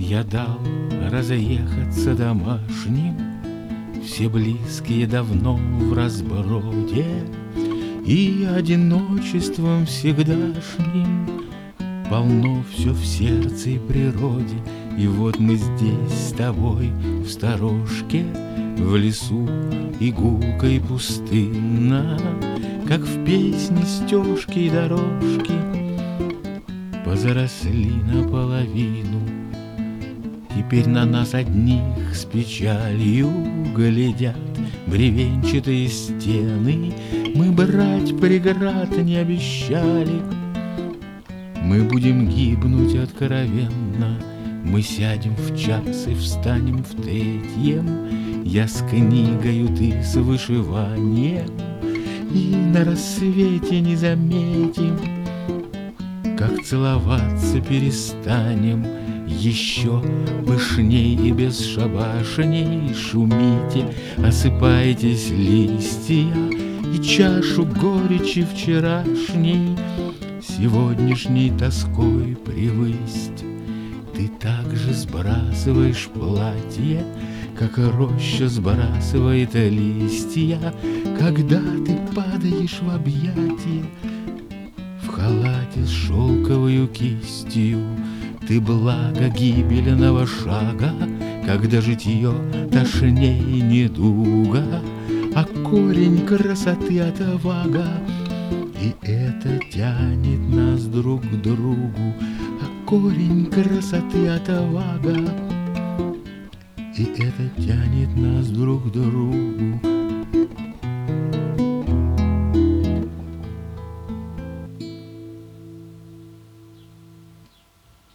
Я дал разъехаться домашним, все близкие давно в разброде, и одиночеством всегдашним полно все в сердце и природе. И вот мы здесь с тобой в сторожке, в лесу и гулко и пустынно, как в песне стежки и дорожки позаросли наполовину. Теперь на нас одних с печалью глядят бревенчатые стены. Мы брать преград не обещали, мы будем гибнуть откровенно. Мы сядем в час и встанем в третьем, я с книгою, ты с вышиванием, и на рассвете не заметим, как целоваться перестанем. Еще пышней и бесшабашней шумите, осыпаетесь листья, и чашу горечи вчерашней сегодняшней тоской превысть. Ты также сбрасываешь платье, как роща сбрасывает листья, когда ты падаешь в объятия в халате с шелковою кистью. Ты благо гибельного шага, когда житье тошней недуга, а корень красоты отвага. И это тянет нас друг к другу, а корень красоты отвага. И это тянет нас друг к другу.